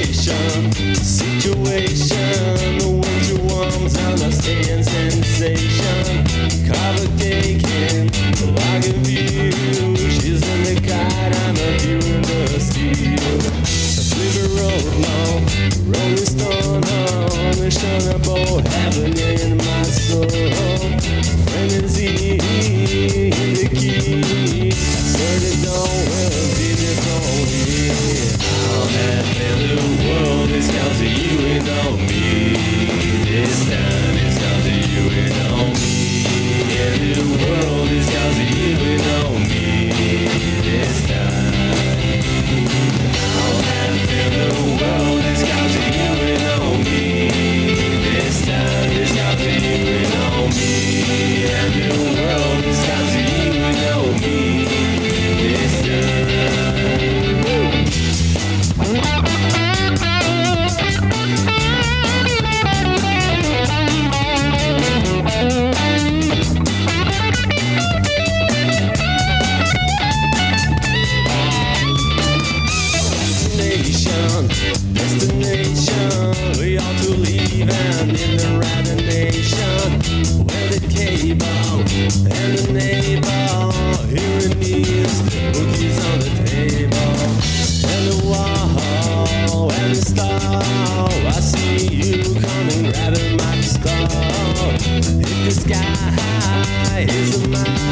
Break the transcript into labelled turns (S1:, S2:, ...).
S1: Situation, the winter warms understand sensation. Cover taking, like a view. She's in the kite, I'm a view in the steel. River road long, rolling stone on the shore boat, heaven in my soul. Frenzy in the key, certain don't will be the only. I'll have in the world is down to you and on me. This time it's down to you and on me. And the world is down to you and on me. This time I'll have in the world is down to you and on me. This time it's down to you and on me. And the world is down to you and on me. This time. Destination, we ought to leave and in the right nation. Where the cable and the neighbor, here it is, cookies on the table. And the wall and the star, I see you coming right at my star. Hit the sky, is a mile.